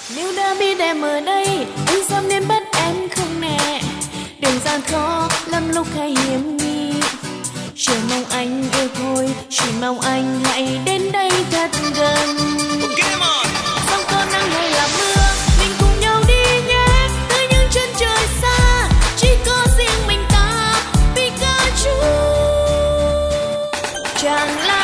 Nếu đã biết em ở đây, anh dám nên bắt em không nè. Đường gian khó lắm lúc hay hiểm nghi. Chỉ mong anh yêu thôi, chỉ mong anh hãy đến đây thật gần. Không có nắng hay là mưa, mình cùng nhau đi nhé. Tới những chân trời xa, chỉ có riêng mình ta. Pikachu chẳng là